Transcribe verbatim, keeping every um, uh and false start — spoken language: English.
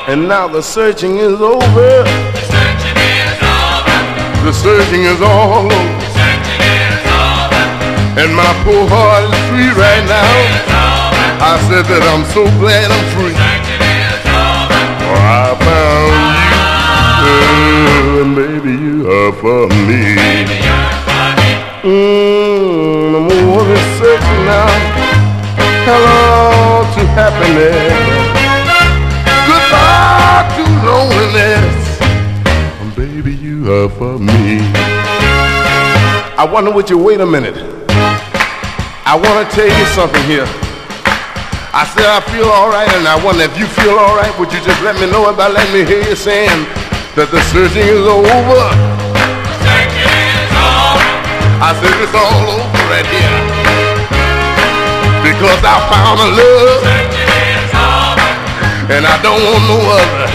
And now the searching is over. The searching is over. The searching is all over. The searching is over. And my poor heart is free right now. It's over. I said that I'm so glad I'm free. The searching is over. For I found you, and baby, you are for me. Baby, you're for me. Mmm, I'm always searching now. Hello to happiness. Goodbye to loneliness. And baby, you are for me. I wonder would you wait a minute. I want to tell you something here. I said I feel all right, and I wonder if you feel all right. Would you just let me know about letting me hear you saying that the searching is over? The searching is over. I said it's all over right here, because I found a love, The searching is over. and I don't want no other.